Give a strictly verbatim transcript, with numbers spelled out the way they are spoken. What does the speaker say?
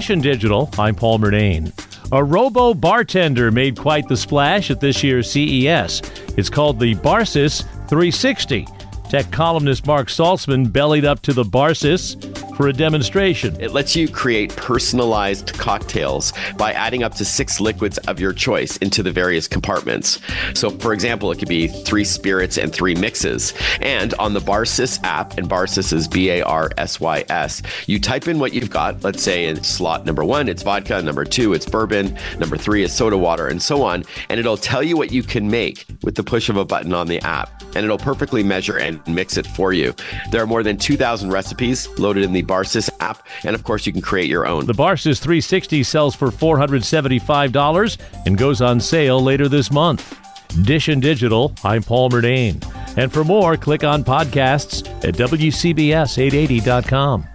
Dish and Digital, I'm Paul Murnane. A robo-bartender made quite the splash at this year's C E S. It's called the Barsys three sixty. Tech columnist Mark Saltzman bellied up to the Barsys for a demonstration. It lets you create personalized cocktails by adding up to six liquids of your choice into the various compartments. So, for example, it could be three spirits and three mixes. And on the Barsys app, and Barsys is B A R S Y S, you type in what you've got. Let's say in slot number one, it's vodka. Number two, it's bourbon. Number three is soda water, and so on. And it'll tell you what you can make with the push of a button on the app. And it'll perfectly measure and mix it for you. There are more than two thousand recipes loaded in the Barsys app, and of course you can create your own. The Barsys three sixty sells for four hundred seventy-five dollars and goes on sale later this month. Dish and Digital, I'm Paul Murnane. And for more, click on podcasts at W C B S eight eighty dot com.